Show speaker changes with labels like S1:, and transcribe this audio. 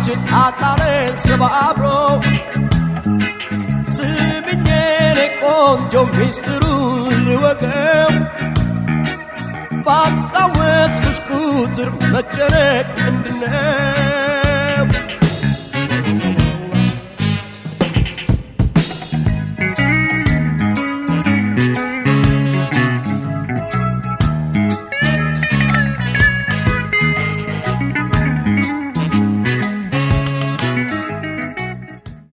S1: ማይችል አካሌን ሰባብሮ ስሚኝ የኔ ቆንጆ ሚስጥሩን ልወቀው ባስታወስኩሽ ቁጥር መጨነቅ ምንድነው